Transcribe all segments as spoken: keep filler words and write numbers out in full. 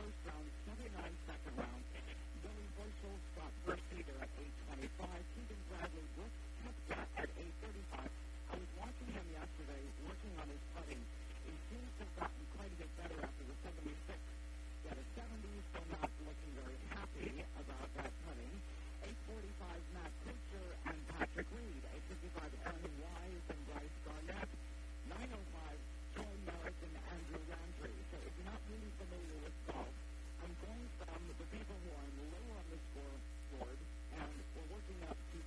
first round, seventy-nine second round. Billy Horschel got first seeder at eight twenty-five. Keegan Bradley Brooks kept that at eight thirty-five. I was watching him yesterday, working on his putting. He seems to have gotten quite a bit better after the seventy-six. He had a seventy, still not looking very happy about that putting. eight forty-five, Matt Kuchar and Patrick Reed. eight fifty-five, Aaron Wise and Bryce Garnett. nine oh five, Troy Merritt and Andrew Landry. So if you're not really familiar with golf, I'm going from the people who are lower on the scoreboard, and we're working up to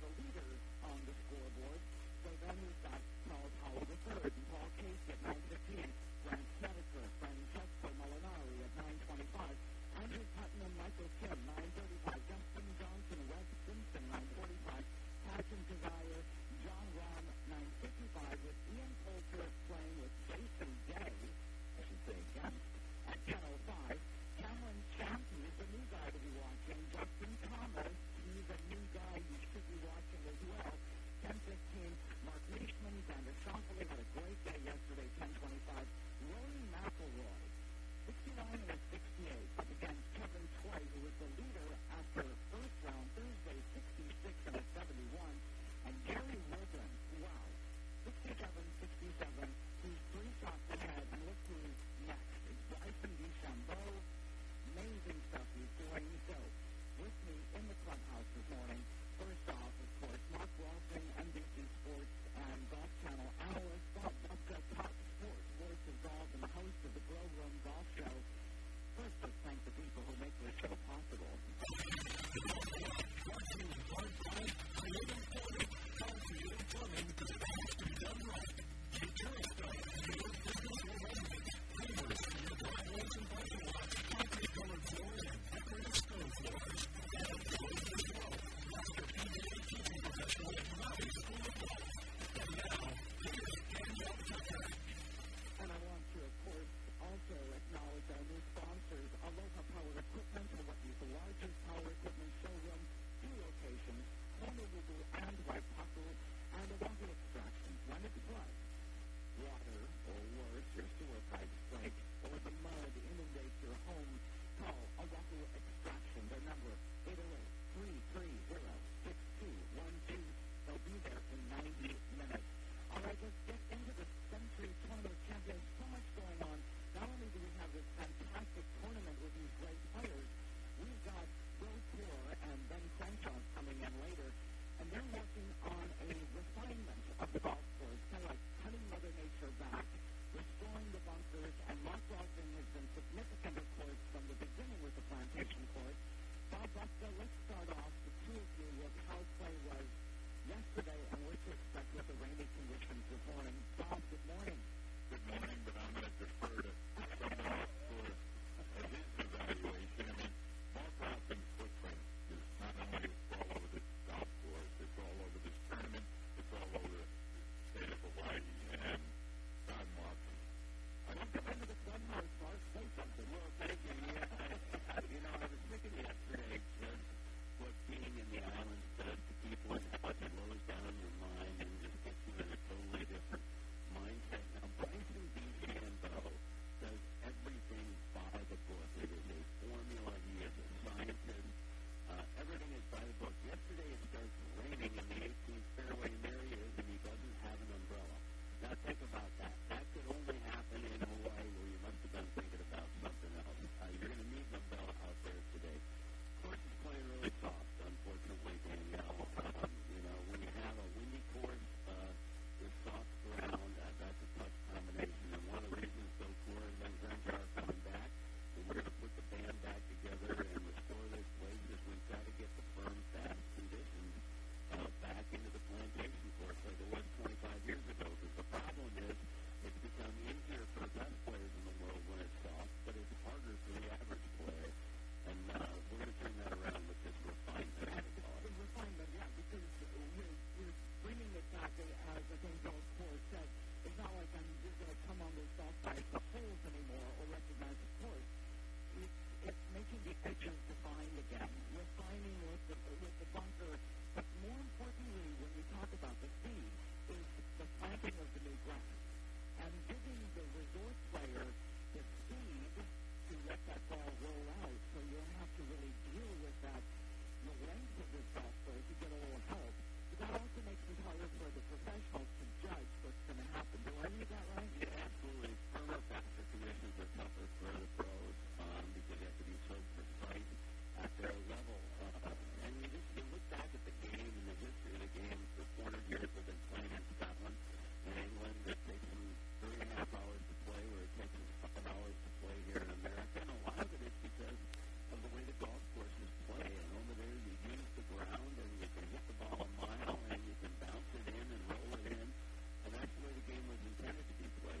harder for the professionals to judge what's going to happen. Do I read that right? Yeah, absolutely. Firmer, faster conditions are tougher for the pros um, because they have to be so precise at their level. Uh, and you just you look back at the game and the history of the game for four hundred years we've been playing in Scotland and England. It takes them three and a half hours to play, where it takes them five hours to play here in America. And a lot of it is because of the way the golf courses play. And over there you use the ground and you can hit the ball a mile and you can bounce it in and roll it in. And that's the way the game was intended to be played.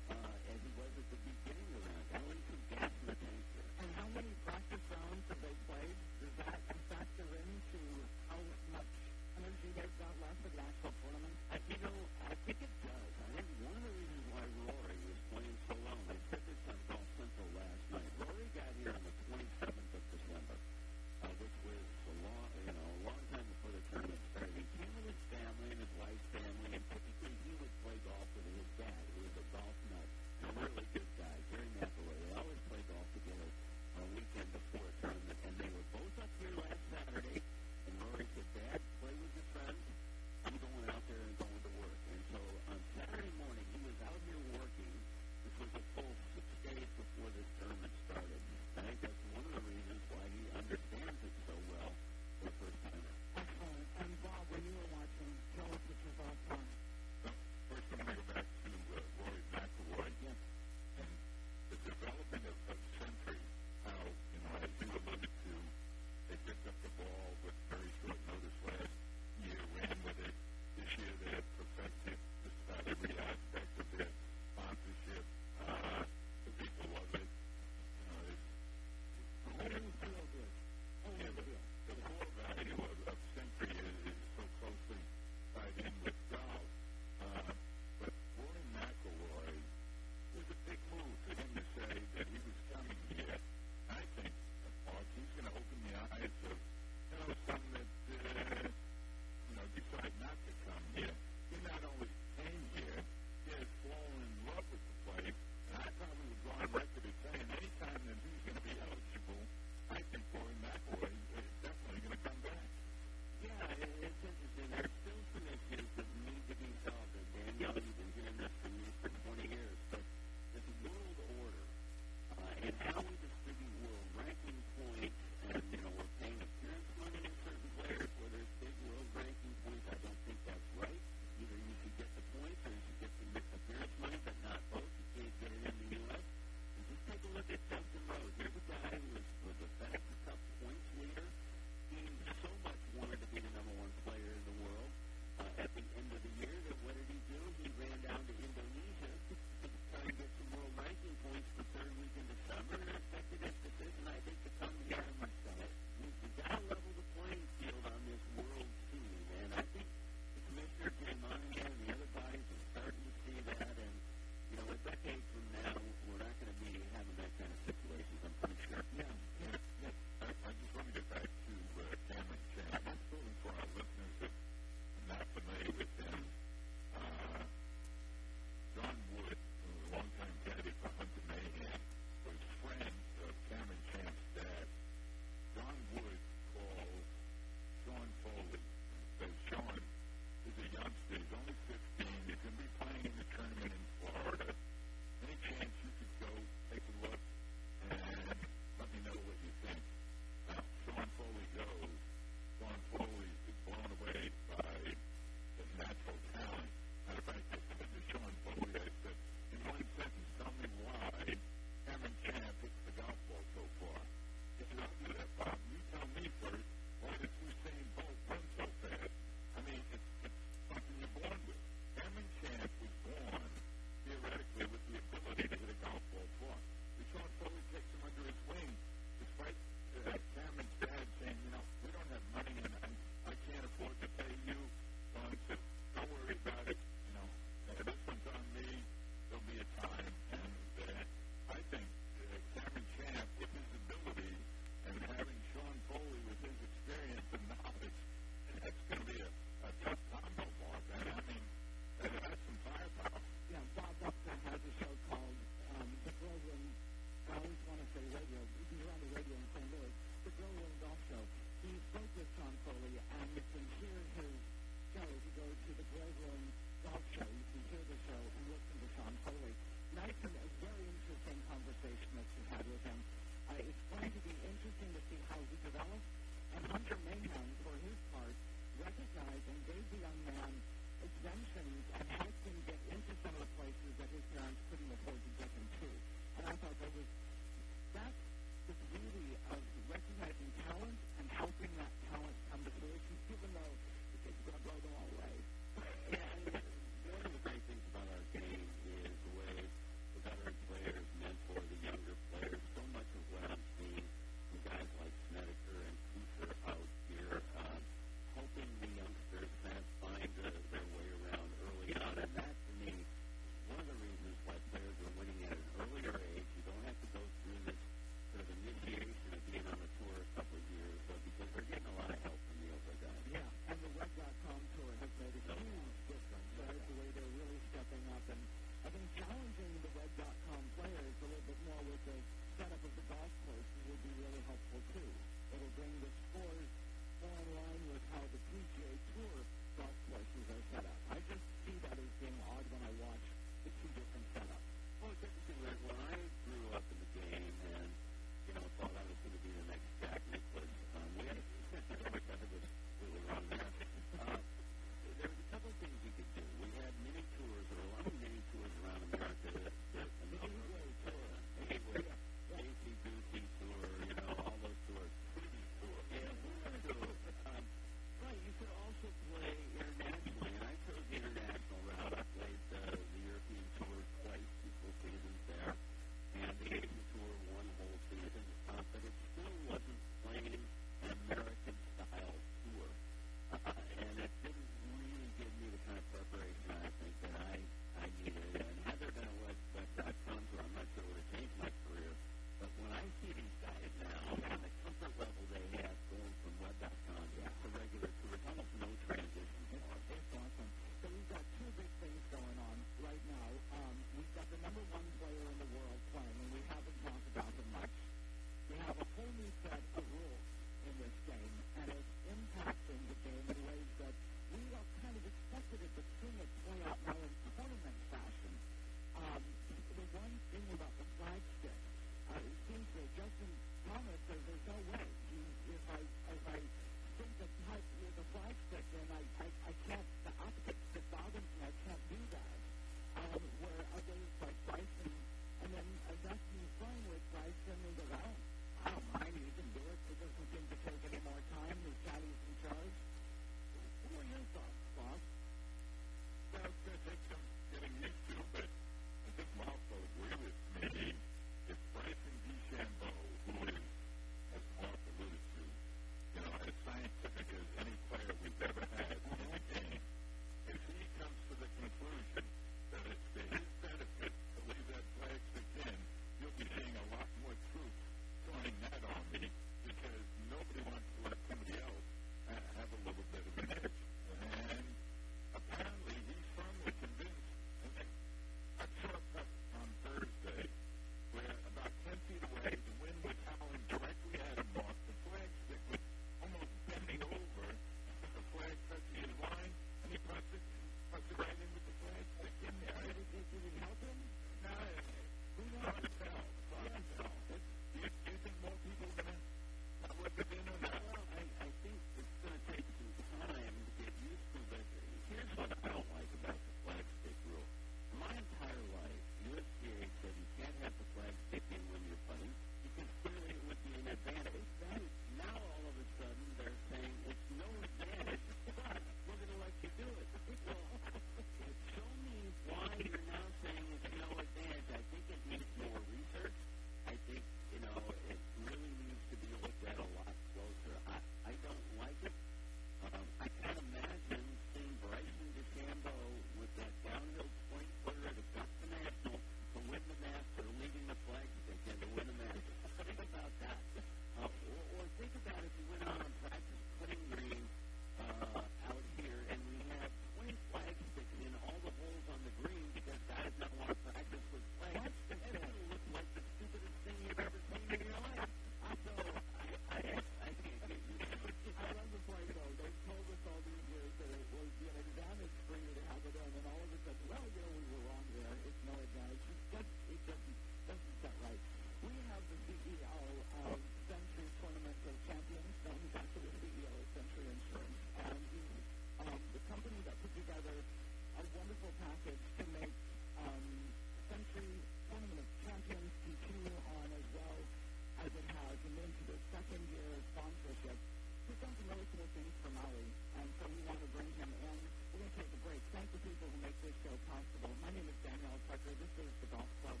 Center. This is the Golf Club.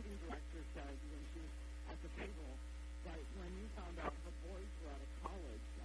Said when she was at the table that when you found out her boys were out of college,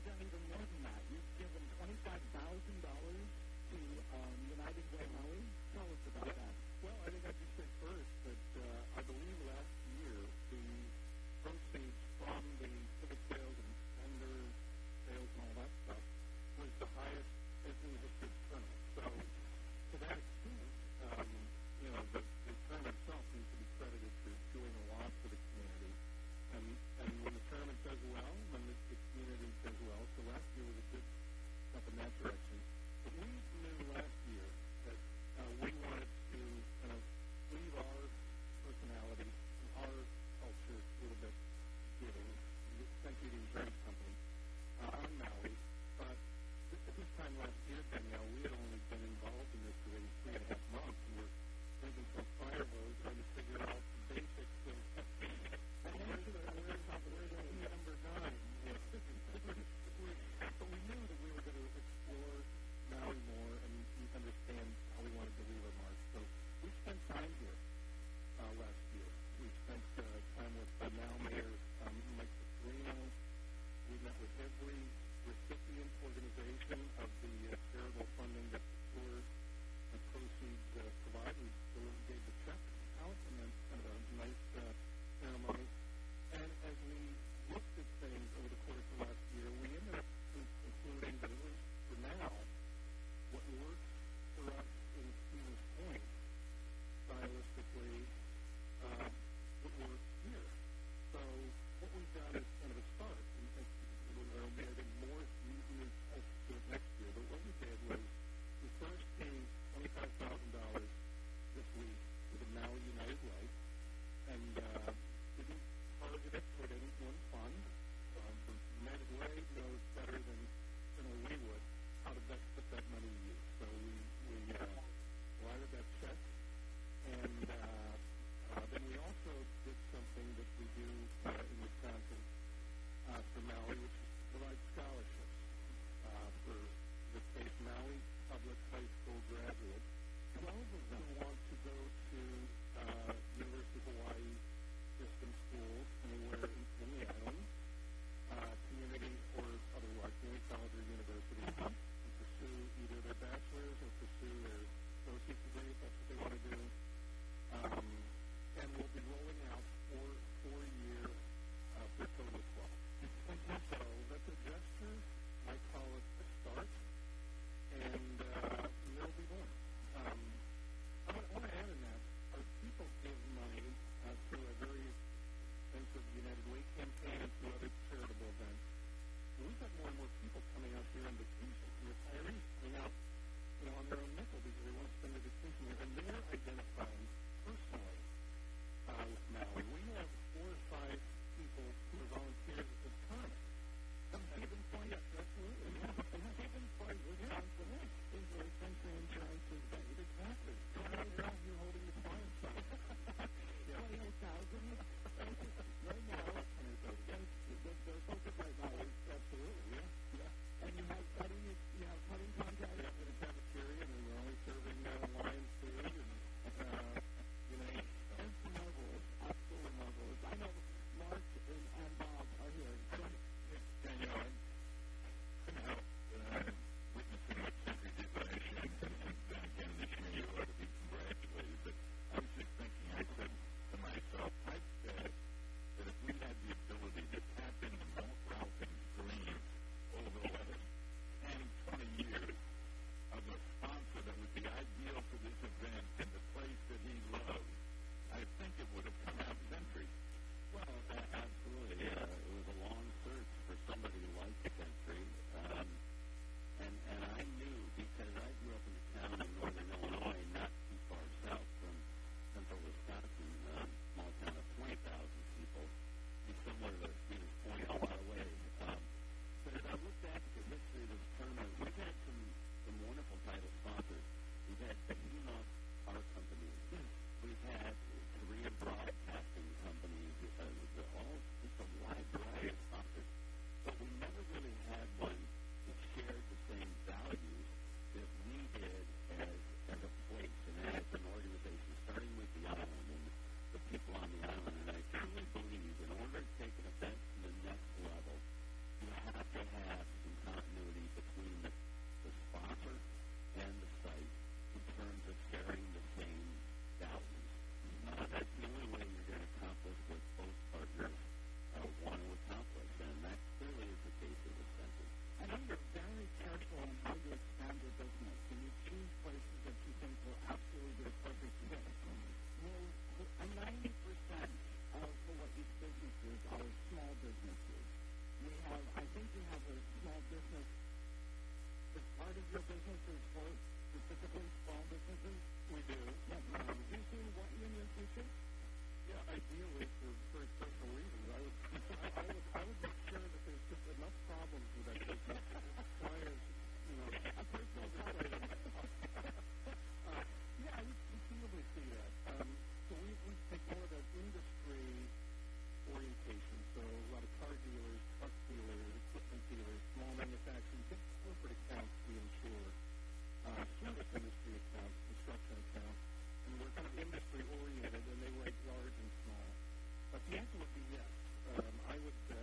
you've done even more than that. You've given twenty-five thousand dollars to um, United Way Maui. Tell us about yeah. that. Well, I think I should say first that uh, I believe last year the proceeds from the ticket sales and vendor sales and all that stuff was the highest in the history of the tournament. So to that extent, um, you know, the, the tournament itself needs to be credited for doing a lot for the community. And, and when the tournament does well, then the, the community does well. So last year was a good step in that direction. But we knew last year that uh, we wanted to kind of leave our personality business, is part of your business is for specifically small businesses? We do. Yeah. Um, do you see what in your future? Yeah, ideally for very personal reasons. I would, I, I would, I would make sure that there's just enough problems with that business. Why is, you know, a personal problem. uh, yeah, I would conceivably see that. Um, so we, we take more of an industry orientation. So a lot of car dealers, truck dealers, equipment dealers, small manufacturing, big corporate accounts we insure, uh, service industry accounts, construction accounts, and we're kind of industry oriented, and they write large and small. But the answer would be yes. Um, I would, uh,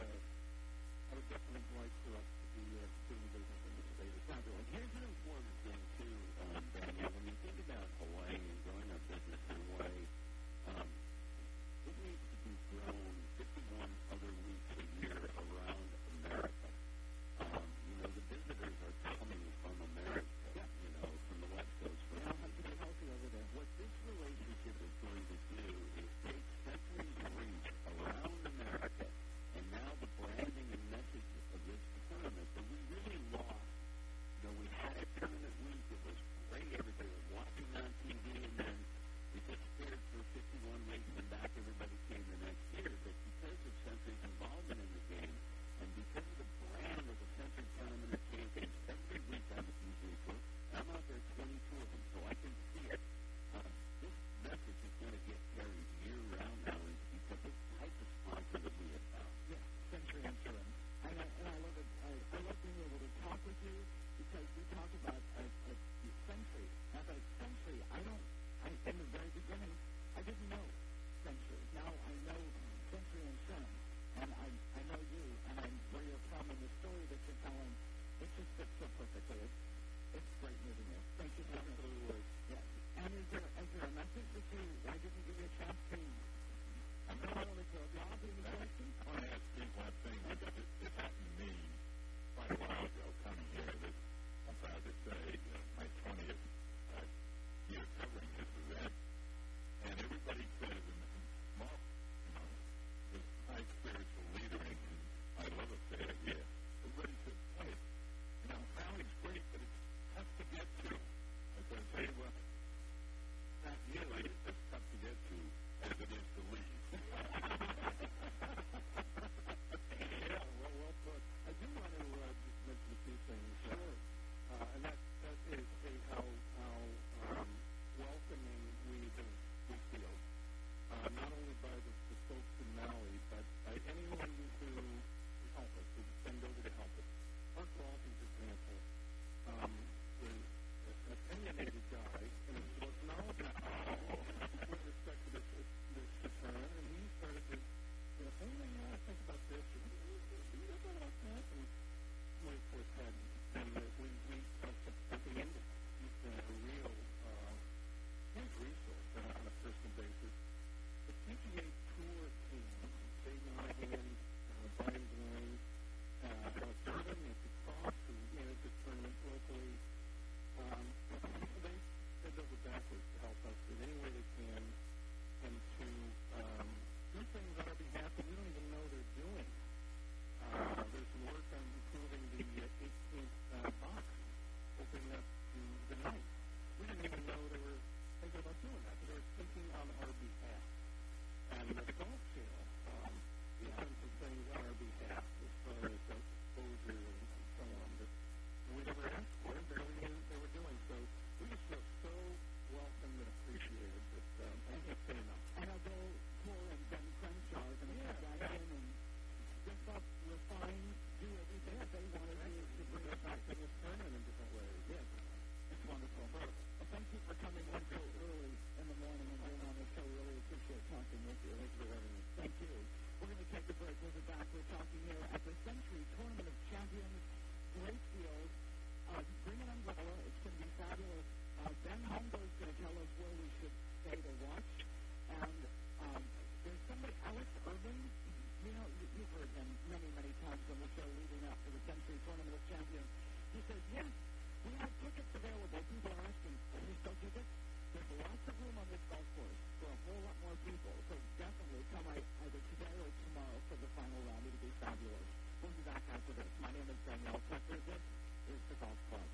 I would definitely like for us to be uh, doing business in the state of Fabulous. Here's an important thing too, um, Daniel. When you think about Hawaii and growing a business in Hawaii, um, it needs to be grown fifty-one other weeks a year around America. Um, you know, the visitors are coming from America, yeah. you know, from the West Coast. From yeah, have to be healthy over there. What this relationship is going to do is take Century's reach around America, and now the branding and message of this tournament that we really lost. You know, we had a tournament week. It was great. Everybody was watching on T V, and then we disappeared for fifty-one weeks, and back everybody came the next year. But because of Century's involvement in the game, and because of the brand of the Century Tournament of Champions, every week I'm at T V Group, I'm out there twenty-two of them, so I can see it. Uh, this message is going to get carried year-round now because of the type of sponsor that we have found. Yeah, Century Insurance. And I, and I love it. I, I love being able to talk with you because we talk about a, a, a Century. As a Century, I don't, I, in the very beginning, I didn't know Century. Now I know Century Insurance, and I, I know you, and I where you're from, and the story that you're telling, it just fits so perfectly. It's, it's great meeting you. Thank you so much. Absolutely. Yeah. And is there, is there a message that you, I didn't give you a chance to, I don't want to go beyond the question? I want to ask Steve one thing, because it, it happened to me quite a while ago coming here. That I'm proud to say uh, my twentieth uh, year covering this event, and everybody says, and Mark, you know, was high spiritual leader, and I love a fair here. Everybody says, hey, you know, rally's great, but it's tough to get to. I said, hey, well, not nearly as tough to get to as it is to leave. Yeah, well, well put. I do want to uh, just mention a few things. Sure. Uh, and that, that is a, how, how um, welcoming we, have, we feel, uh, not only by the, the folks in Maui, but by anyone who help us, who send over to help us. Mark Walton, for example, um, is an opinionated guy, and he was knowledgeable with respect to this, this tournament, and he started to, you know, hey, man, you want to think about this, or you know about that, and we, of course, had, and uh, we, we uh, at the end of it, he's been a real, uh, huge resource on, on a personal basis. The P G A Tour team, Dave Monahan, uh, Brian Blaine, uh, Jordan, Nancy Cross, who managed the tournament locally, um, they bend over backwards to help us in any way they can, and to um, do things on our behalf that we don't even know they're doing. Uh, there's some work on improving the uh, eighteenth uh, box, opening up to the ninth. We didn't even know they were thinking about doing that, but they were thinking on our behalf. And the golf channel um, has done some things on our behalf as far as uh, exposure and, and so on that we never asked for, barely knew they were doing. So we just feel so welcome and appreciated that um, I can't say enough. And I'll go Cole and Ben Crenshaw are going to come back in and step up, refine, do everything that they want to do to bring us back to this tournament in different ways. Yes. It's wonderful. Well, thank you for coming in so early in the morning and being on the show. Really appreciate talking with you. Thanks for having me. Thank you. We're going to take a break. We'll be back. We're talking here at the Century Tournament of Champions. Great field. Uh, bring an umbrella. It's going to be fabulous. Uh, Ben Humber is going to tell us where we should stay to watch. And um, there's somebody, Alex Urban. You know, you, you've heard him many, many times on the show leading up to the Century Tournament of Champions. He says, yes, we have tickets available. People are asking, are there still tickets? There's lots of room on this golf course for a whole lot more people. So definitely come either today or tomorrow for the final round. It'll be fabulous. We'll be back after this. My name is Danielle Tucker. This is the Golf Club.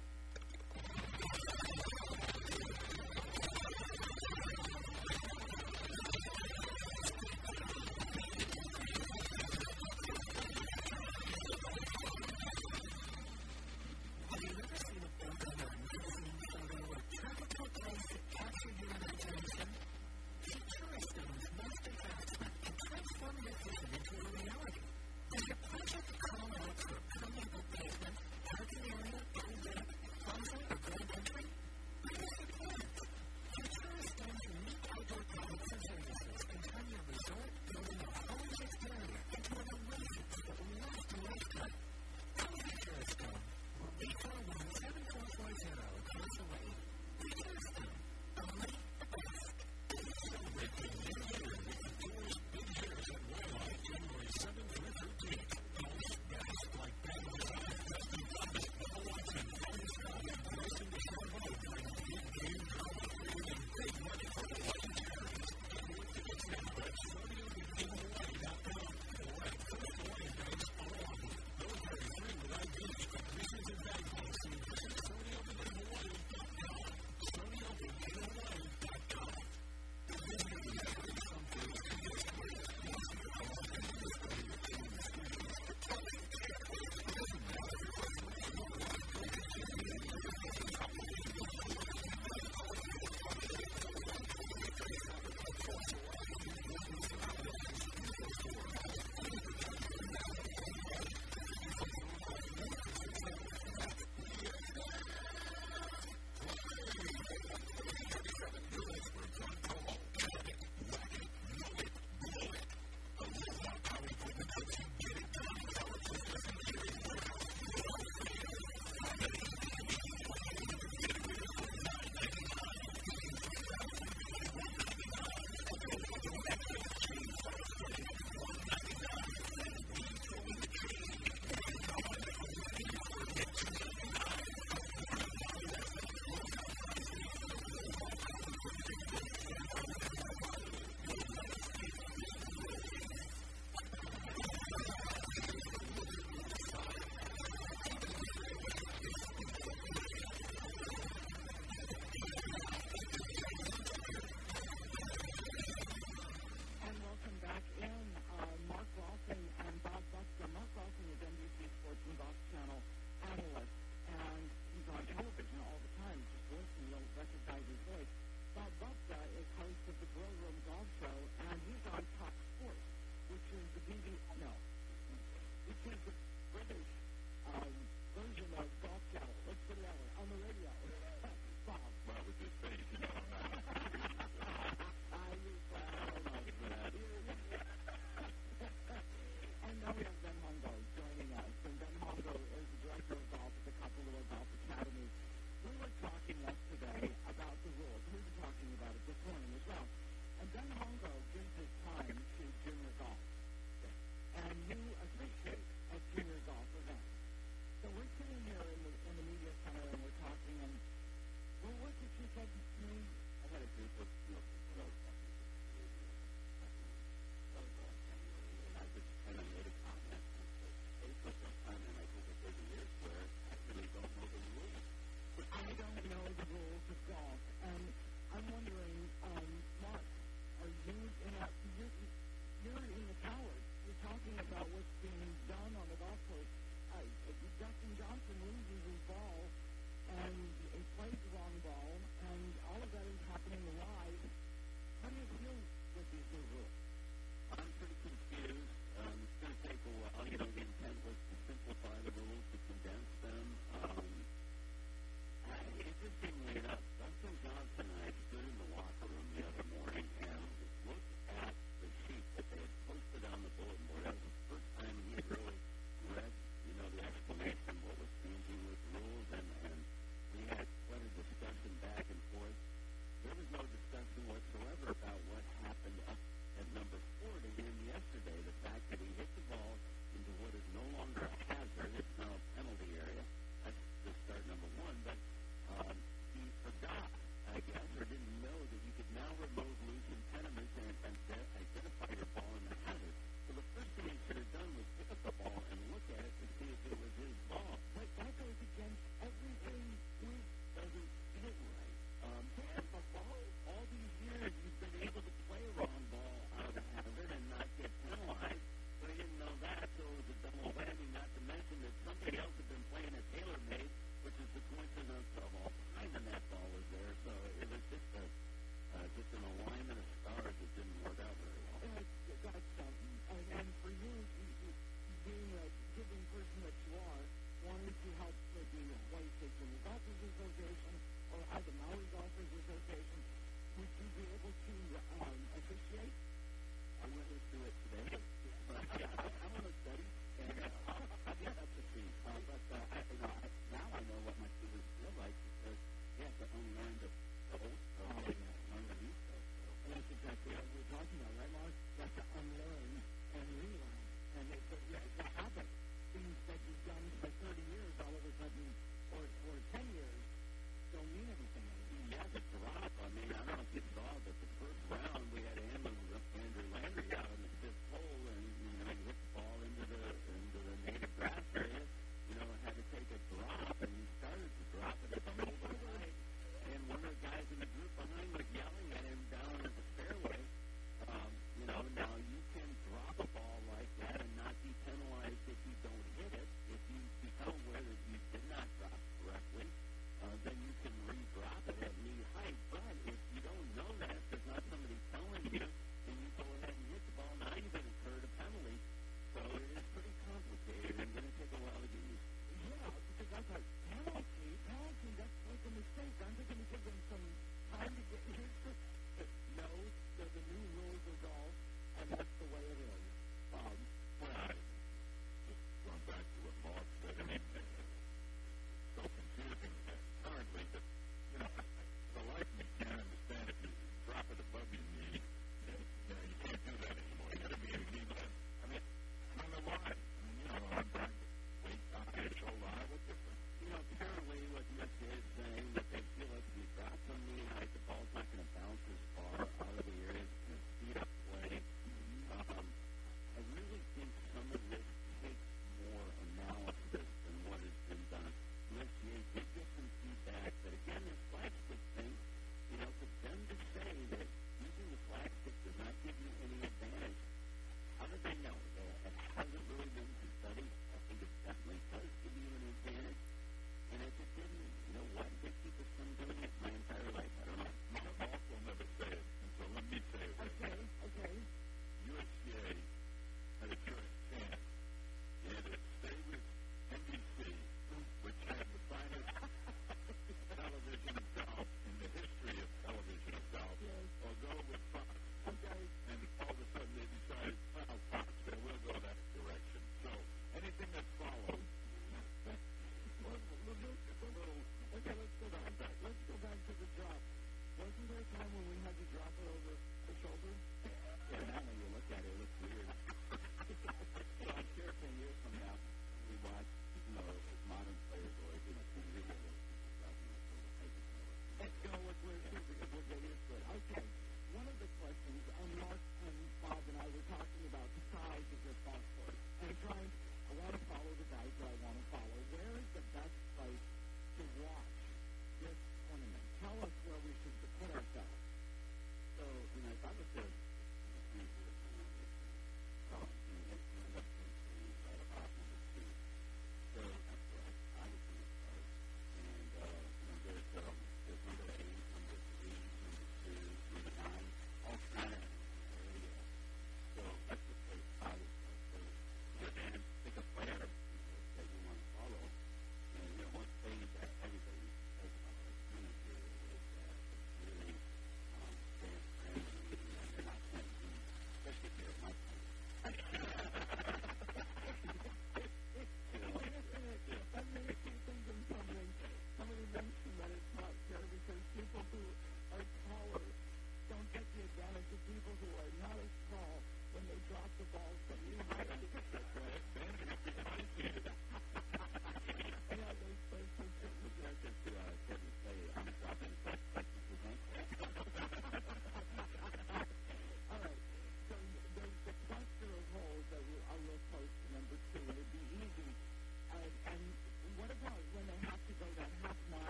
it be the Hawaii State Junior Golfers Association or either Maui Golfers Association, would you be able to um, officiate? I went through it today. I'm on a study, and uh, I'll get up to speed. Uh, but uh, I, you know, I, now I know what my students feel like because they have to unlearn the, the old stuff Oh, and yeah. learn the new stuff. So. And that's exactly what we're talking about, right, Mark? You have to unlearn and relearn. And it's a, yeah, it's a habit. Things that you've done for thirty years all of a sudden, or, or ten years, don't mean anything anymore. Yeah, the drop. I mean, I don't know if you saw, but the first round we had Andrew, Andrew Landry out in the fifth hole, and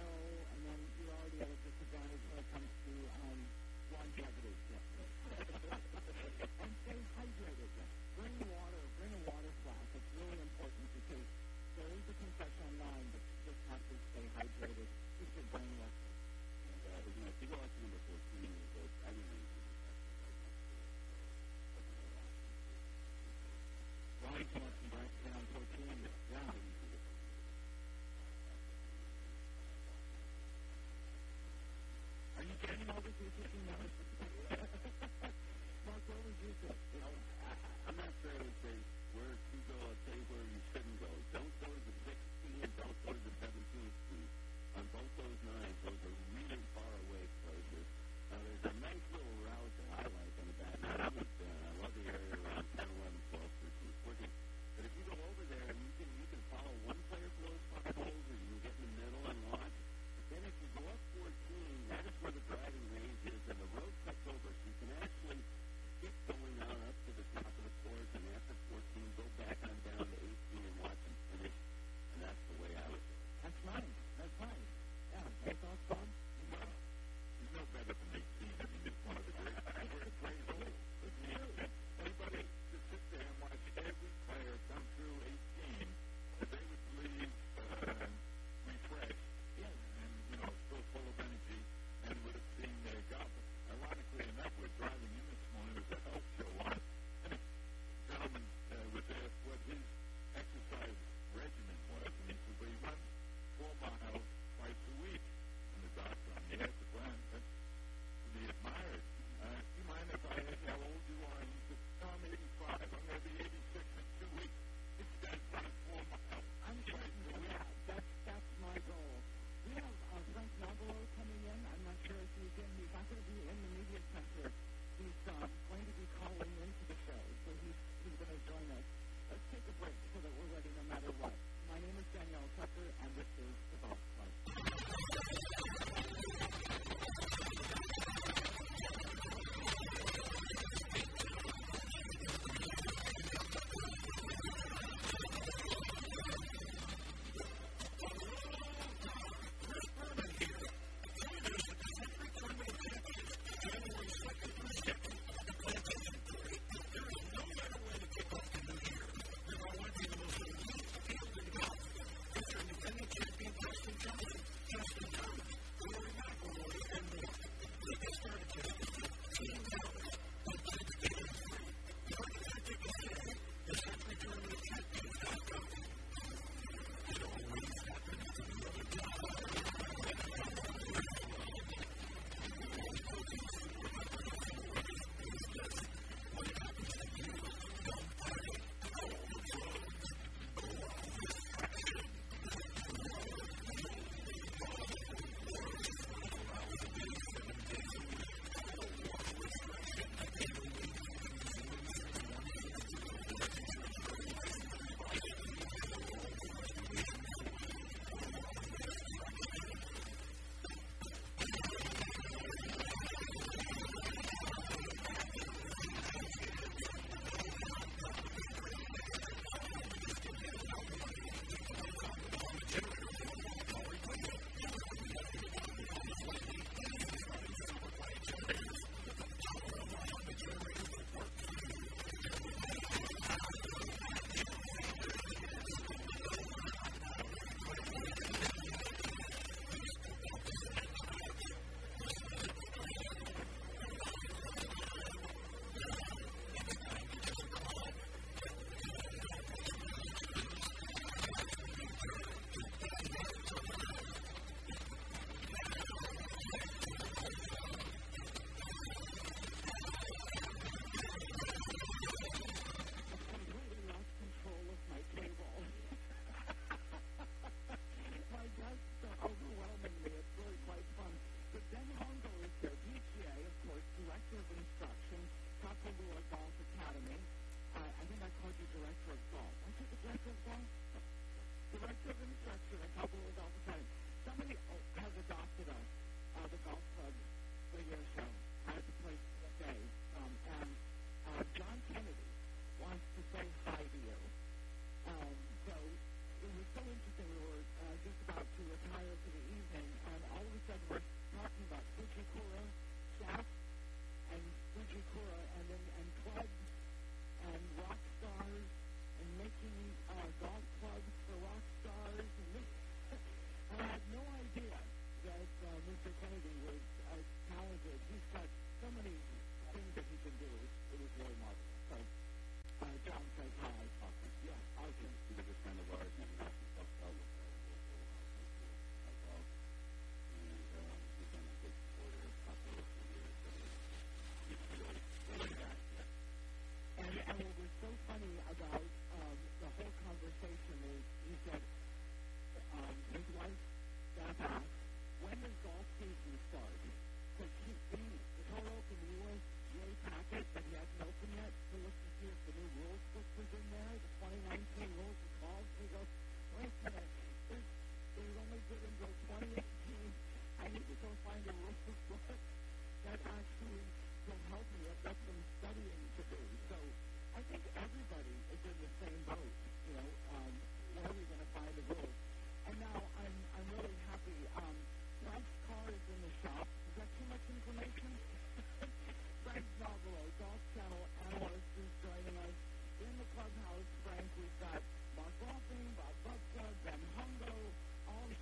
and then you're already at a disadvantage when it comes to um, longevity. And stay hydrated. Bring water. Bring a water flask. It's really important because there is a confession online, but you just have to stay hydrated. Keep your brain rested. And, uh, you know, if you go out to number fourteen, but I didn't really think Ronnie wants to break down fourteen. Yeah. Are you getting all this in fifteen minutes? Mark, where would you go? You know, I, I'm not sure I would say where to go. I'll tell you where you shouldn't go. Don't go to the sixteen and don't go to the seventeenth street. On both those nines, those are really far away places. Now, there's a nice little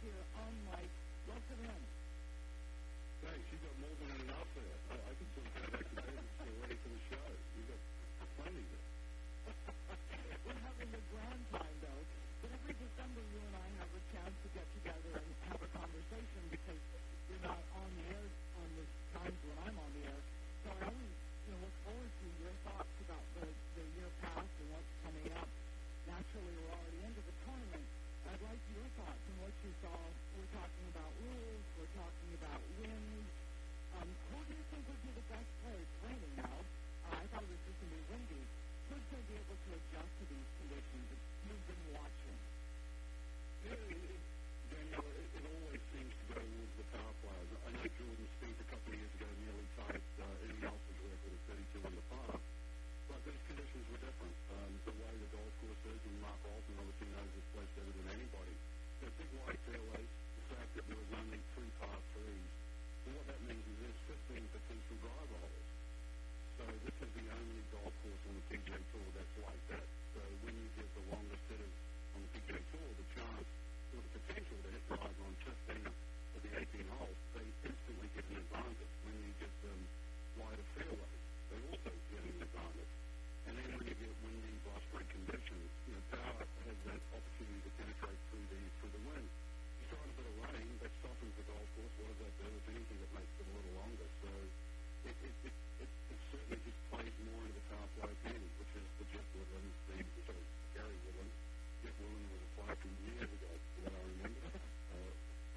here on Mike. Welcome in. Thanks. You got more than enough there. I, I can sort of go back to bed and still ready for the show. You got plenty there. We're having a grand time, though. But every December, you and I have a chance to get together and have a conversation because you're not on the air on the times when I'm on the air. So I always, you know, look forward to your thoughts about the, the year past and what's coming up. Naturally, we're already into the tournament. I'd like your thoughts on what you saw. We're talking about rules. We're talking about wins. Um, who do you think would be the best player? It's raining now. Uh, I thought it was just going to be windy. Who's going to be able to adjust to these conditions that you've been watching? Yeah, it, it, Daniel, it, it always seems to go towards the power players. I know Jordan Spieth a couple of years ago nearly tied uh, Eddie Elson's record of thirty-two under par. But these conditions were different. Um, the way the golf course is, and Mark Walton obviously knows this place better than anybody. The big wide fairways, the fact that there was only three par threes. And what that means is there's fifteen potential driver holes. So this is the only golf course on the P G A Tour that's like that. So when you get the longest hitters on the P G A Tour, the chance or the potential to hit driver on fifteen of the eighteen holes, they instantly get an advantage. When you get them wider fairways, they also get an advantage. And then when you get windy, blustery conditions, you know, power has that opportunity to penetrate through the through the wind. You throw in a bit of rain, that softens the golf course. What does that do? If anything, it makes it a little longer. So it it it, it, it certainly just plays more into the power player's hand, which is the Jeff Woodland, the sorry, Gary Woodland. Jeff Woodland was a player from years ago, from what I remember. Uh,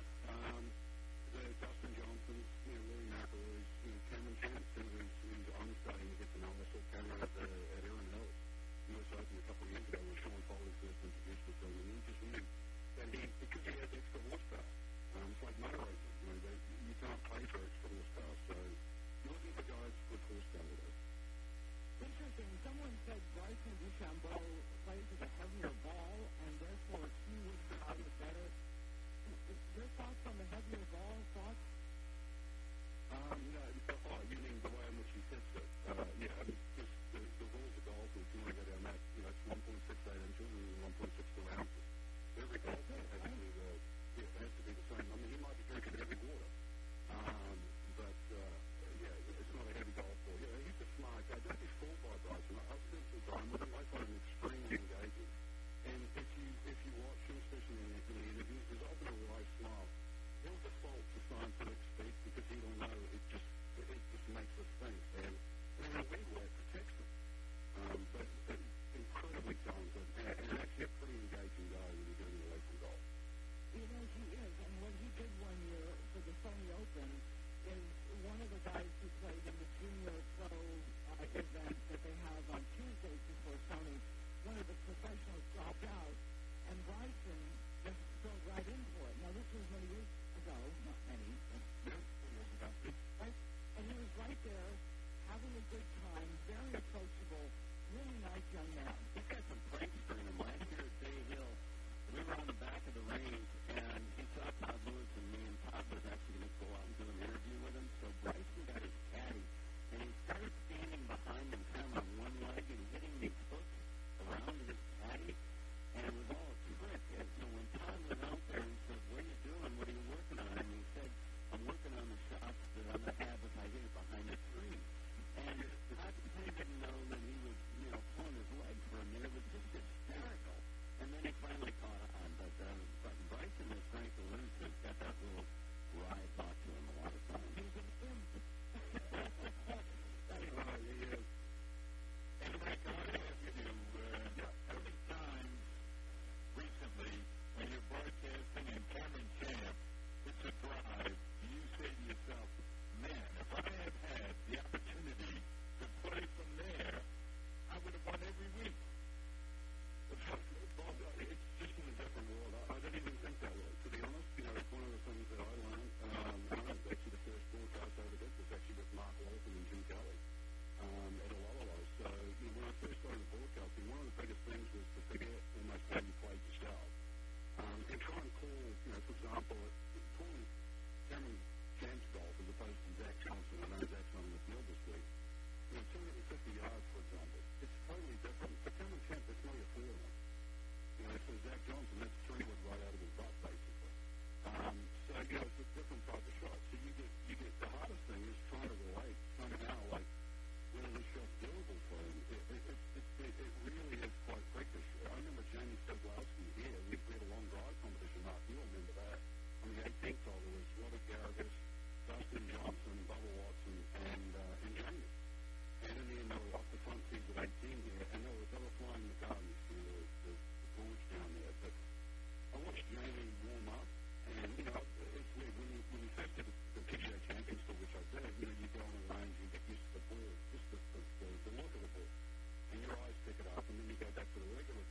um, the Dustin Johnsons, you know, Rory McIlroy's, you know, Cameron Chance, who's, who's I'm starting to get to know. I saw Cameron at, uh, at Erin Hills, U S Open a couple of years ago, where Sean Foley first introduced us, and he just knew that he, because he has extra horsepower. Um, it's like motor racing, you know, they, you can't pay for extra horsepower, so you're looking for guys with horsepower with us. Interesting. Someone said Bryson DeChambeau plays with a heavier ball, and therefore he would have a better. Your thoughts on the heavier ball? Thoughts? Um, you know, oh, you mean the way in which he hits it? Uh, yeah, I mean, just the, the rules of golf, if you want to go down that, you know, it's one point six eight inches and one point six two ounces. Every golf has to be the, yeah, it has to be the same. I mean, he might be drinking heavy water, um, but uh, yeah, it's not a heavy golf ball. Yeah, he's a smart guy. Don't be fooled by Bryson. I've spent some time with him. I find him extremely engaging. And if you if you watch him, especially in, in the interviews, there's often a wry smile. He'll default to scientific speak because he don't know. It just it, it just makes us think. And and the wind wear protects him. Um, but uh, incredibly talented and, and actually a pretty engaging guy when you're getting away from golf. You know, he is. And what he did one year for the Sony Open is one of the guys who played in the Junior Pro uh, event that they have on Tuesdays before Sony. One of the professionals dropped out, and Bryson just dove right in for it. Now, this was many years ago, not many, but years ago, right? And he was right there, having a good time, very approachable, really nice young man. He's got some pranks during him. Last year at Bay Hill, we were on the back of the range, and he saw Todd Lewis and me, and Todd was actually going to go out and do an interview with him. So Bryson got his caddy, and he started standing behind him kind of on one leg and hitting these hooks around his caddy, and it was all a trick. And so when Todd went out there and said, "What are you doing? What are you working on?" And he said, "I'm working on the shots that I'm going to have if I hit it behind the tree." And Todd kind of didn't know that he was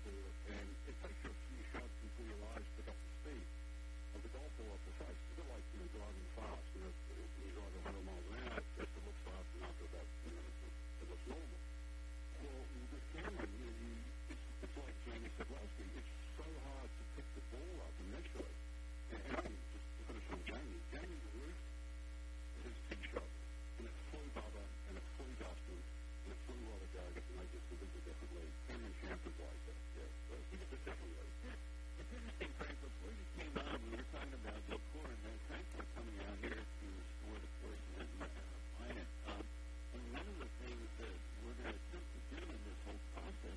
to it, and it takes you a few shots before your eyes pick up the speed of the golf ball off the face. It's a bit like, you know, driving fast. You know, if you drive one hundred miles an hour, it just looks fast enough that that, you know, it looks normal. Well, with Cameron, you know, you, it's, it's like Jamie said last week, it's so hard to pick the ball up and measure it. And, and just to finish on Jamie, Jamie roofed his tee shot, and it flew Bubba, and it flew Dustin, and it flew Robert Gagas, and they just did it differently. Cameron Champion's like that, yeah. So he did it differently. It's interesting, Frank, before you came on, we were talking about the core, and then Frank was coming out here to score the course and uh, find it. Um, and one of the things that we're going to attempt to do in this whole process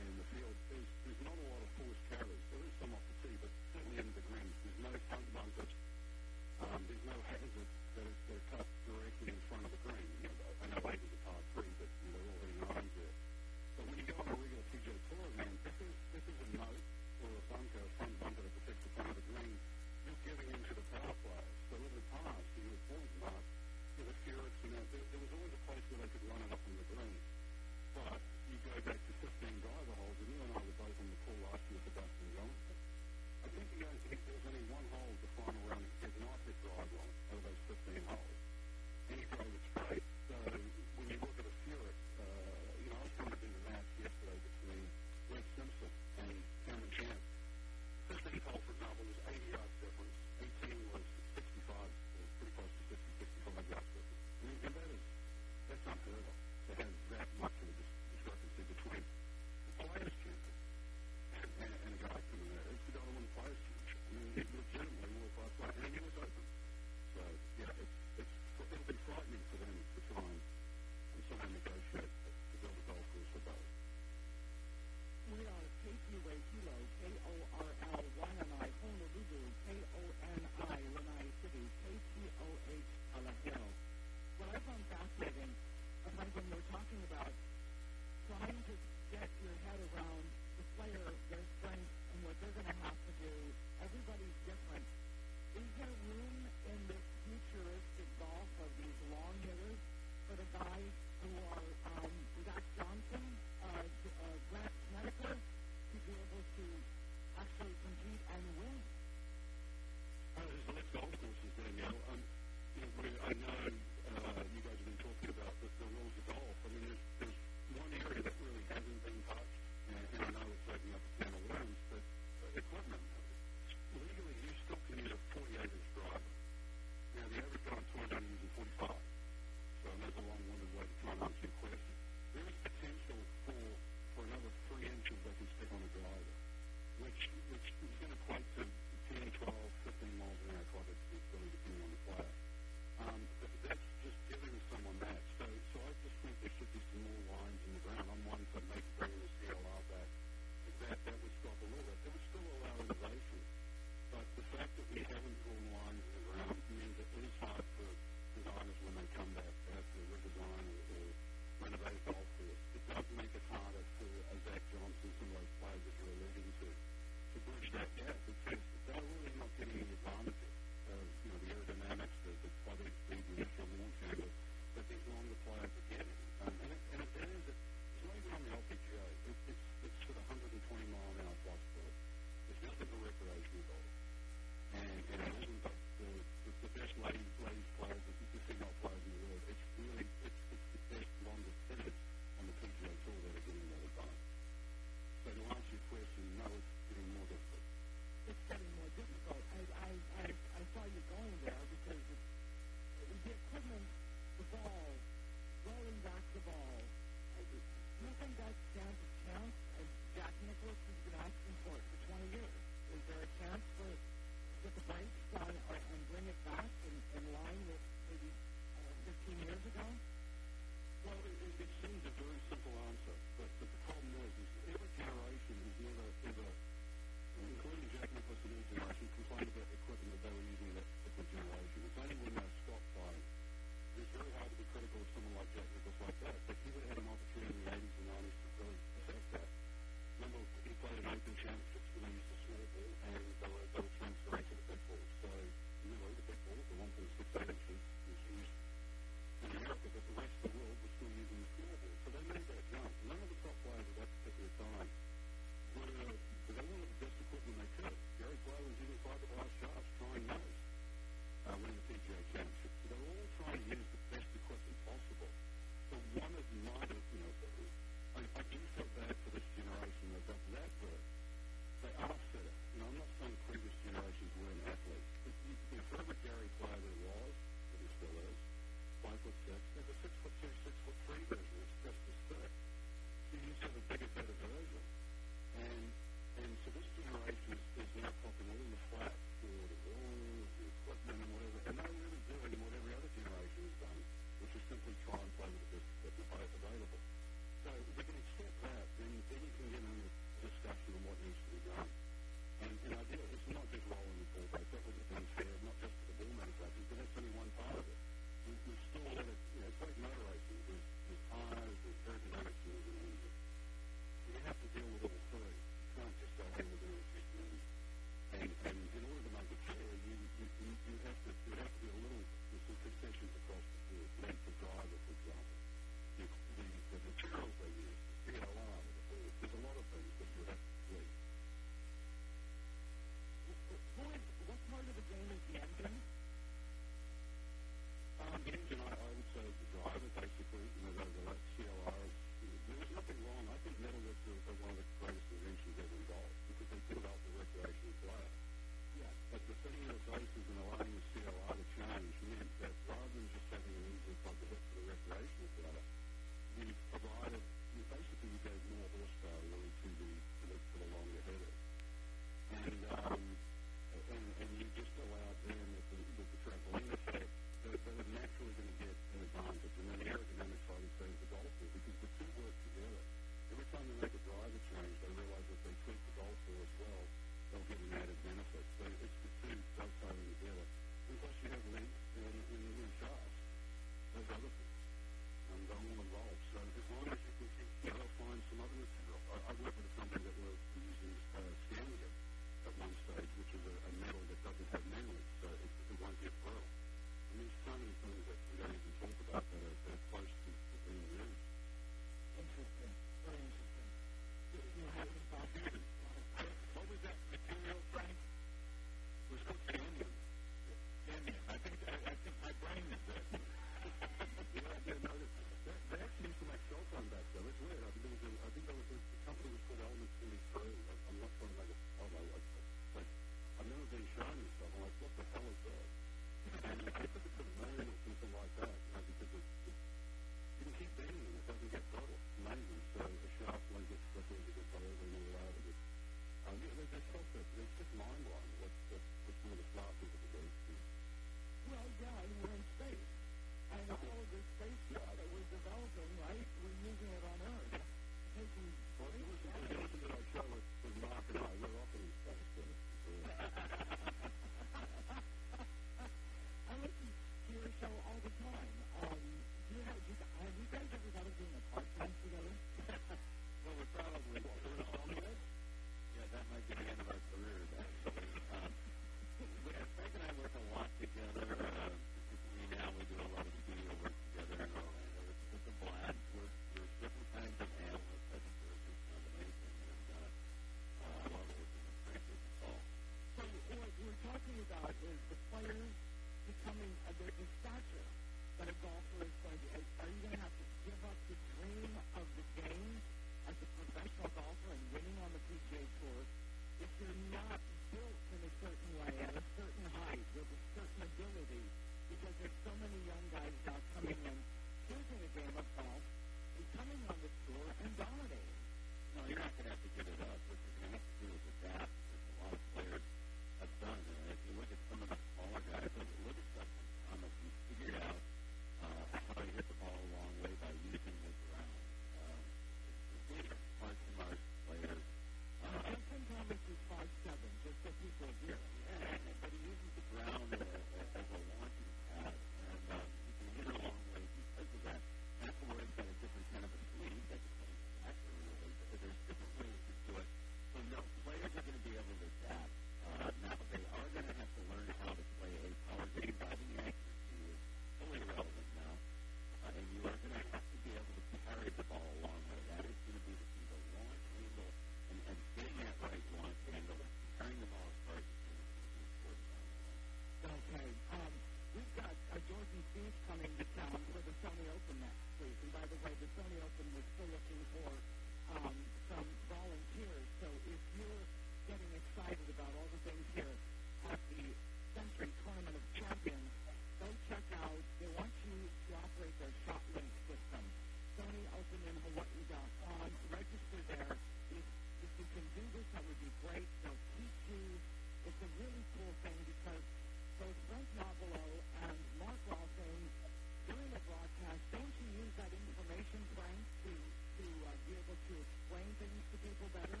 players becoming, uh, there's a stature that a golfer is going to, are you going to have to give up the dream of the game as a professional golfer and winning on the P G A Tour if you're not built in a certain way, at a certain height, with a certain ability, because there's so many young guys now coming in, choosing a game of golf, and coming on the tour and dominating? No, you're not going to have to give it up. What you're going to have to do is adapt, which a lot of players have done. And if you look at some of the smaller guys, look at Dustin Thomas, he figured out uh, how to hit the ball a long way by using the ground. Um, these are smart, smart players. Uh, Dustin Thomas is five seven, just so people hear. Yeah, but he uses the ground uh, as a launching pad, and um, he can hit it a long way because of that. McIlroy's got a different kind of a swing. That's the same factor, really. There's different ways to do it. So, no, players are going to be able to adapt. Uh, now, they are going to have to learn how to play a power game. Driving accuracy is totally irrelevant now. Uh, and you are going to have to be able to carry the ball a long way. That is going to be the key. The launch angle and, and getting that right launch angle and carrying the ball as far as you can is going to be important. Okay. Um, we've got uh, Jordan Spieth coming to town for the Sony Open next week. And by the way, the Sony Open was still looking for um, some volunteers. So if you're getting excited about all the things here at the Century Tournament of Champions, go check out, they want you to operate their ShotLink system. Sony Open in Hawaii dot com. Register there. If, if you can do this, that would be great. They'll teach you. It's a really cool thing because both Frank Nobilo and Mark Rolfing, during the broadcast, don't you use that information, Frank, to, to uh, be able to explain things to people better?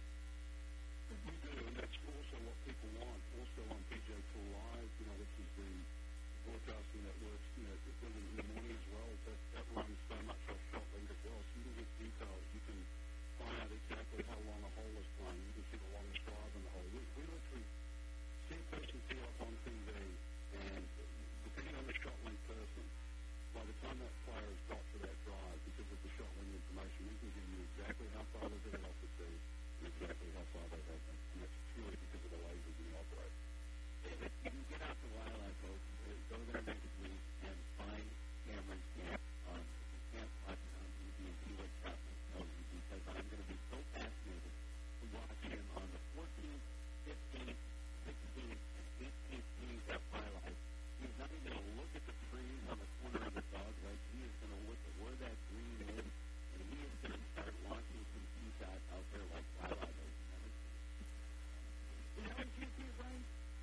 We do, and that's also what people want. Also on P G A Tour Live, you know, which is the broadcasting that works, you know, in the morning as well. That, that runs so much off ShotLink as well. So you can get details. You can find out exactly how long a hole is playing. You can see the longest drive in the hole. We, we literally see a person tee up on T V, and depending on the ShotLink person, by the time that player has got to that drive, because of the ShotLink information, we can give you exactly how far they've hit off the tee and exactly how far they have them. And that's purely because of the lasers we operate. David, you can get out to Wildlife Oaks, go there next week and find Cameron Camp. Um, if you can't watch it on T V and see what ShotLink tells you, because I'm going to be so fascinated to watch him on the fourteenth, fifteenth, sixteenth, and eighteenth tees at Wildlife. He's not even going to look at the trees on the corner of the dog leg. He is going to look at where that green is, and he is going to start launching some tee shots out there like Wildlife Oaks never seen. You know, did you see Brian?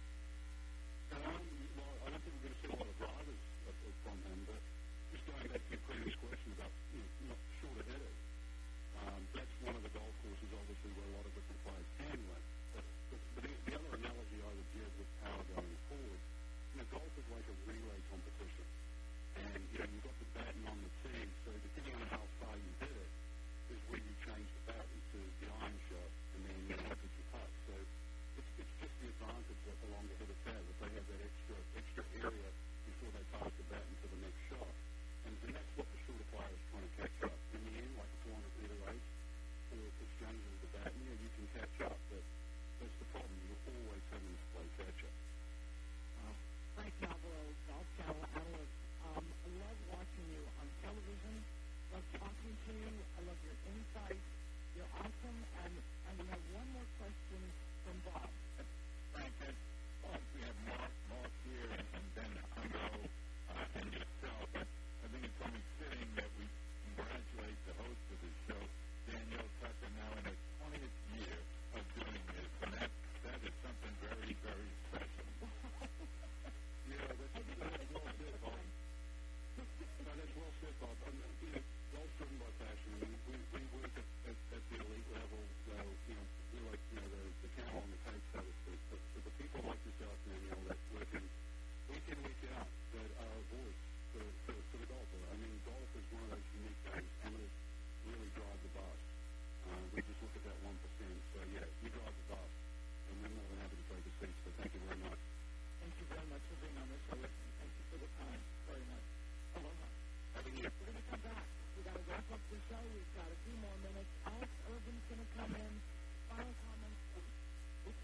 Um, well, I don't think we're going to see a lot of drivers from him, but just going back to your previous question about, you know, not shorter headers, um, that's one of the golf courses, obviously, where a lot of different players can win. But, but, but the, the other analogy I would give with power going forward, you know, golf is like a relay competition. And, you know, you've got the baton on the tee, so depending on how far you hit it, is where you change the baton to the iron shot, and then you know, look at your putt. So it's, it's just the advantage that the longer hitters have, if they have that extra extra area before they pass the baton to the next shot. And, and that's what the shorter player is trying to catch up. In the end, like a four hundred meter race, or exchanges the baton, you know, you can catch up, but that's the problem. You're always having to play catch up. Uh, Frank Nobilo, Golf Channel analyst. Um, I love watching you on television. Love talking to you. I love your insights. You're awesome. And, and we have one more question from Bob. Frank, as well as we have Mark, Mark here, and, and then Hundo uh, and yourself, I, I think it's only fitting that we congratulate the host of this show, Danielle Tucker, now in her twentieth year of doing this, and that, that is something very, very special. Yeah, that's, that's well said, Bob. No, that's well said, Bob. I mean, you know, golf's driven by passion. I mean, we, we work at, at, at the elite level, so, you know, we're like, you know, the, the camel on the cake, so to speak. But for the people like yourself, Danielle, that's working week in, week out, that are a voice for, for, for the golfer. I mean, golf is one of those unique things. Amateurs really drive the bus. Uh, we just look at that one percent. So, yeah, you drive the bus, and we're more than happy to take a seat. So thank you very much. Thank you very much for being on the show with me. Thank you for the time. Very much. Aloha. Happy New Year. We're going to come back. We've got to wrap up the show. We've got a few more minutes. Alex Urban's going to come in. Final comments. We'll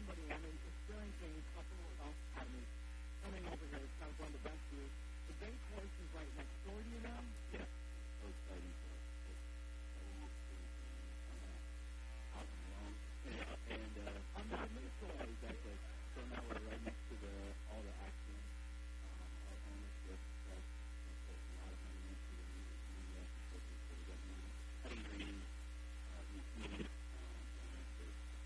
somebody, I mean, experiencing a couple of golf academies coming over here. It's kind of one of the best views. The day course is right next door to you now? Yeah. So exciting for us. Out in Rome. Yeah, and uh, I'm not sure exactly. So now we're right next to the all the action. Um, our ownership that puts a lot of money into the media facilities. So we got new cutting green, uh, new media, um, and it's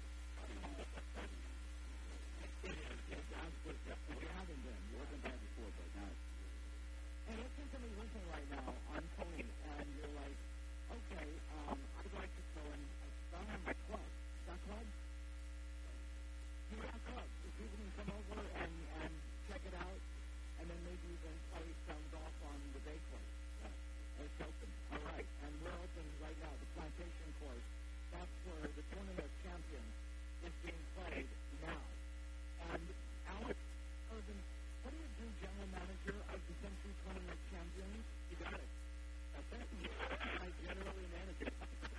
It is. It's absolutely. We haven't been. it wasn't bad before, but now it's And let's say somebody listening right now on Tony, and you're like, okay, um, I'd like to throw in, I have my club. Is that club? You got a club. If you can come over and, and check it out, and then maybe you can play some golf on the day course. Yeah. It's open. All right. And we're open right now, the plantation course. That's where the Tournament of Champions is being played now. And Alex Urban, what do you do, general manager of the Century Tournament of Champions? You got it. That's it. I generally manage it.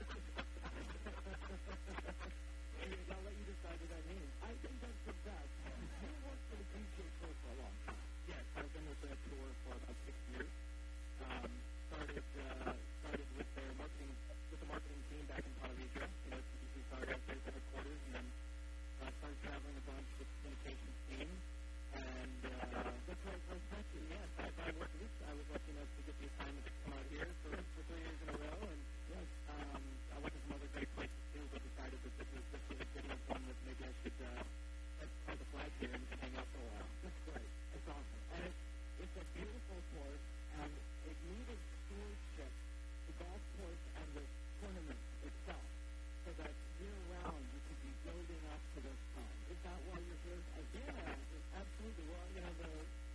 I'll let you decide what that means. I think that's the best. You worked for the P G A Tour for a long time. Yes, I've been with the tour for about six years. Um, started uh, started with their marketing with the marketing team back in Costa Rica. You know, T P C started out there at headquarters, and then uh, started traveling a bunch with the communications team. And uh, that's right, first country. Yes, I, I worked with. I was lucky enough to get the assignment to come out here for, for three years in a row. And yes, um, I went to some other great places too, but decided that this was this was a good enough one that maybe I should uh, plant the flag here and hang out for a while. That's great. It's awesome, and it's it's a beautiful course, and it needed stewardship, the golf course and the tournament itself, so that year round you could be building up to this time. Is that why you're here? Uh, yeah, absolutely. Well, you know, the,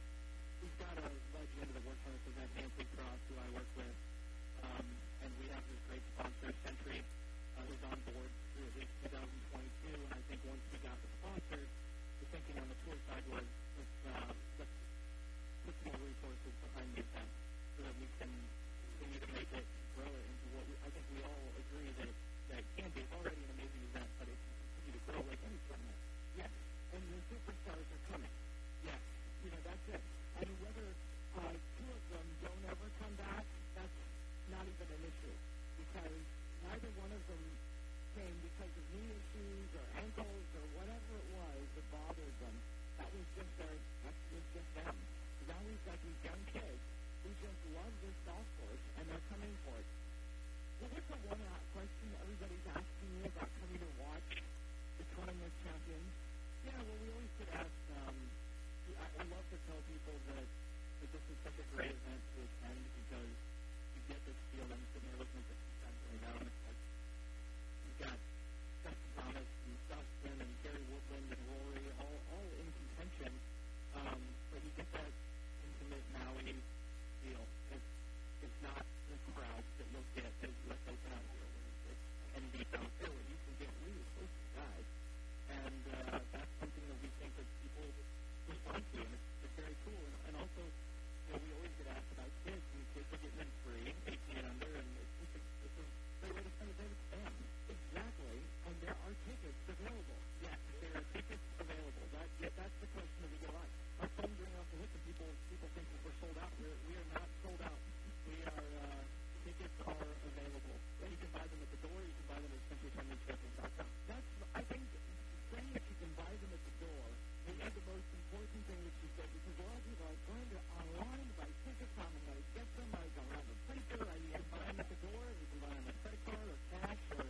we've got a legend that works on this event, Nancy Cross, who I work with, um, and we have this great sponsor, Century, uh, who's on board through at least two thousand twenty-two, and I think once we got the sponsor, the thinking on the tour side was, let's, uh, let's put some more resources behind the event so that we can continue to make it, grow it into what we, I think we all agree that it, that it can be. It's already an amazing event, but it can continue to grow like any tournament. Yes, and the superstars are coming. Yes, you know, that's it. I mean, whether uh, two of them don't ever come back, that's not even an issue, because neither one of them came because of knee issues or ankles or whatever it was that bothered them. That was just their, that was just them. Now we've got these young kids who just love this golf course, and they're coming for it. Well, what's the one question everybody's asking me about coming to watch the Tournament of Champions? Yeah, well, we always get asked, um, I, I love to tell people that, that this is such a great event to attend because you get this feeling sitting there looking at the event right now, and it's like, you've got Dustin Thomas and Dustin and Gary Woodland and Rory all, all in contention, um, but you get that intimate Maui feel. It's, it's not the crowd that you'll get at Let's Open out here, where it's N B down here, where you can get really close to guys. And uh, that's something that we think that people respond to, and it's, it's very cool. And, and also, you know, we always get asked about kids, and kids are getting in free, eighteen and under, and it's, it's, a, it's a great way to spend a day with family. Exactly, and there are tickets available. Yes, there are tickets available. That, yeah, that's the question that we get a lot. Our phones ring off the hook, and people, people think that we're sold out. We're, we are not sold out. We are, uh, tickets are available. And you can buy them at the door, you can buy them at century tournament champions dot com. That's, I think, saying that you can buy them at the door is the most important thing that you said, because a lot of people are going to online to buy tickets, I'm going to get them, I don't have a printer, I you can buy them at the door, you can buy them with credit card or cash, or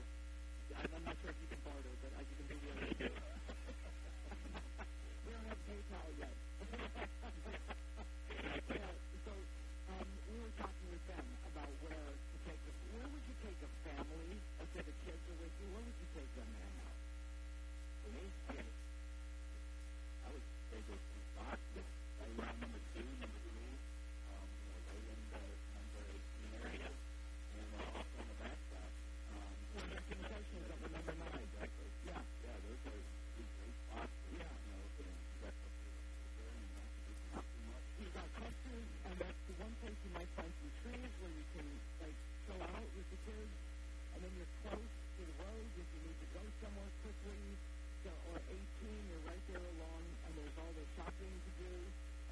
I'm not sure if you can barter, but uh, you can do the other two. We don't have PayPal yet. Yeah, so um, we were talking with them about where to take the, where would you take a family, let's say the kids are with you, where would you take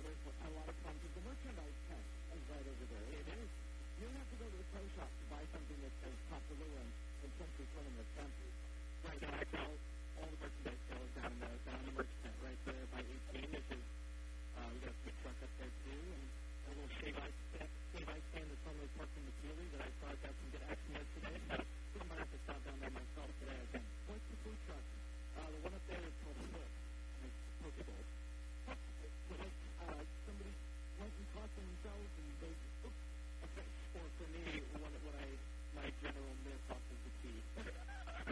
there's a lot of fun because the merchandise tent is right over there. It is. You don't have to go to the pro shop to buy something that says Popalua and, and Century Swimming or Century. Right now, I sell all the merchandise sales down in the, down in the merch tent right there by eighteen. This is, uh, we got a food truck up there too, and a little shave ice stand, shave ice stand that's normally parked in the Keeley that I saw got some good action yesterday. So I might have to stop down there myself today, I think. What's the food truck? Uh, the one up there is called Flip, and it's Poke Bowl. Like, uh, somebody went and caught themselves and they, oops, Okay. Or for me, what, what I, my general myth off of the key.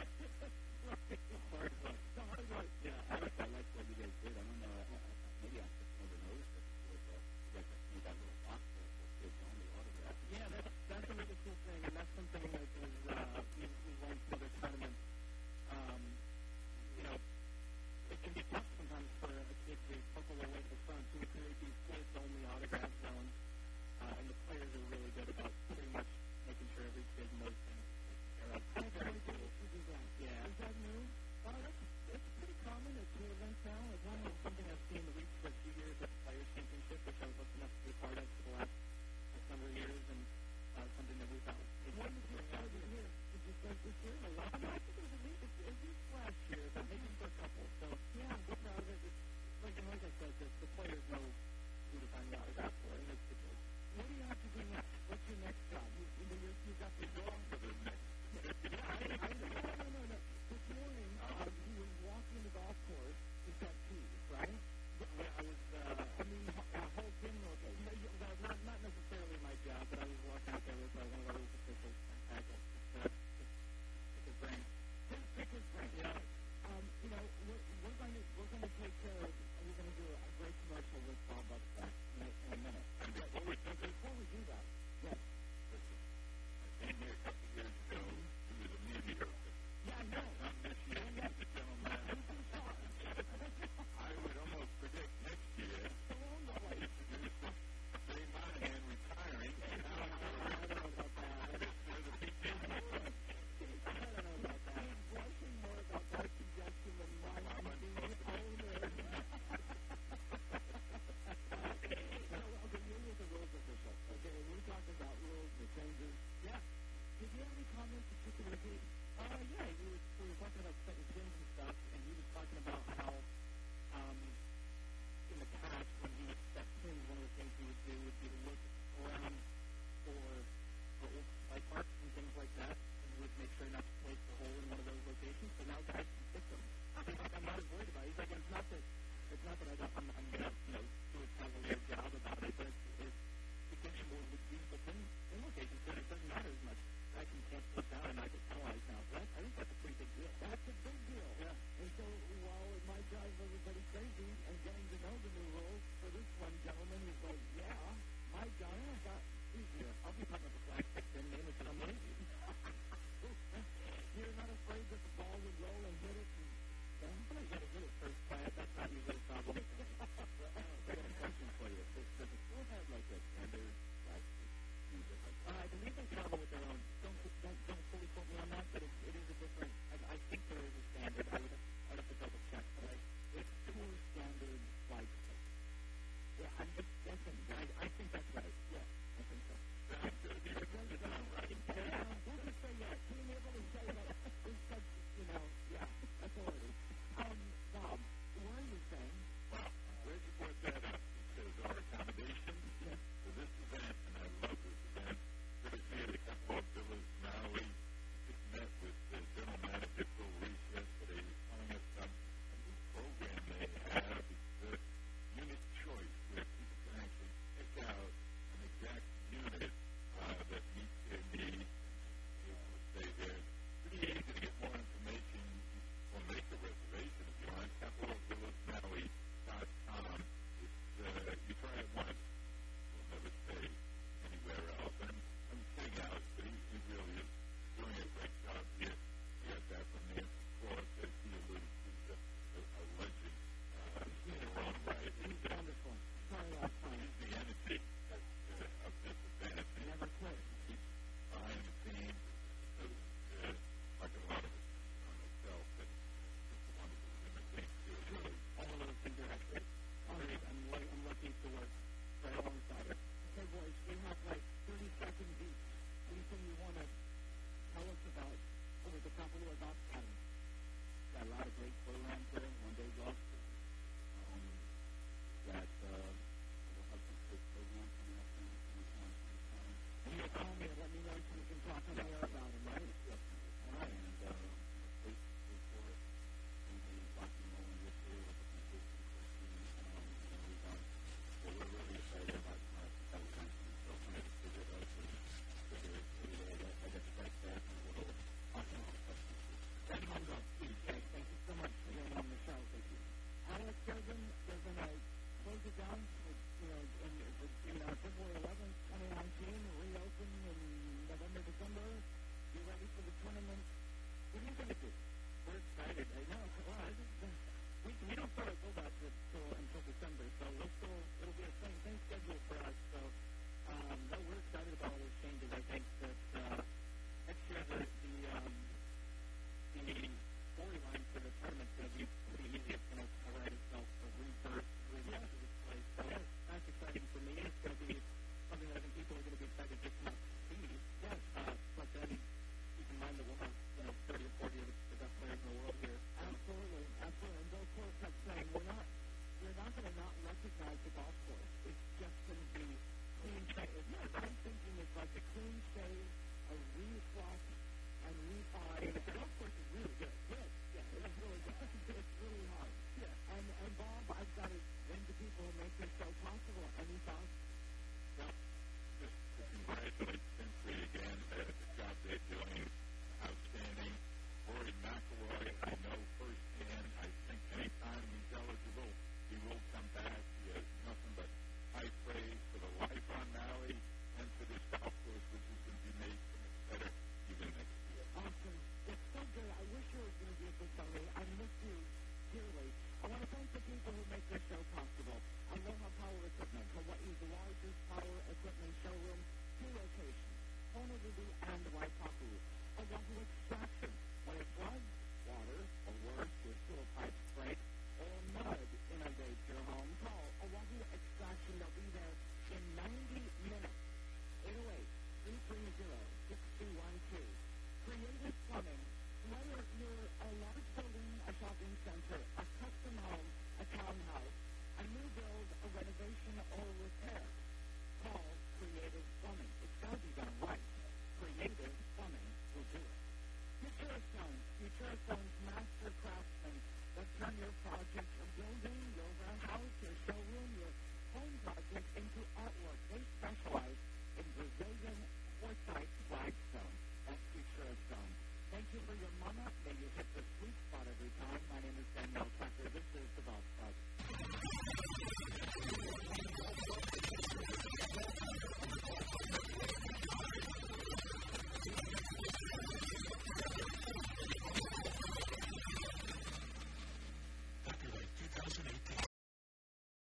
and Waipahu. Oahu Extraction. When it floods, water, or worse, your sewer pipes break, or mud inundates your home, call Oahu Extraction. They'll be there in ninety minutes. eight oh eight, three three zero, six two one two. Creative Plumbing